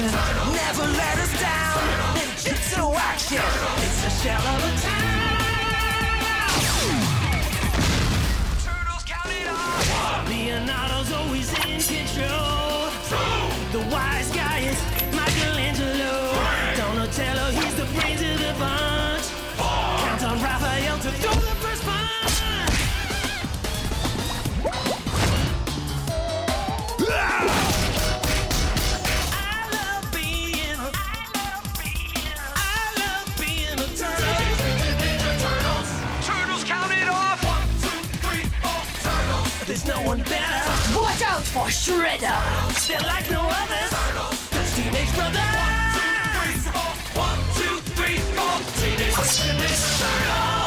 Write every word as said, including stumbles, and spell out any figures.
passion. Never let us down. Ninjutsu action. It's a shell of a town. Turtles count it off. Leonardo's always in control. The wise guy is Michelangelo. Donatello, he's the brains of the bunch. Count on Raphael to throw the first punch. There's no one better. Watch out for Shredder. They're like no others. That's Teenage Brothers. One, two, three, four. One, two, three, four. Teenage Mutant Ninja Turtles.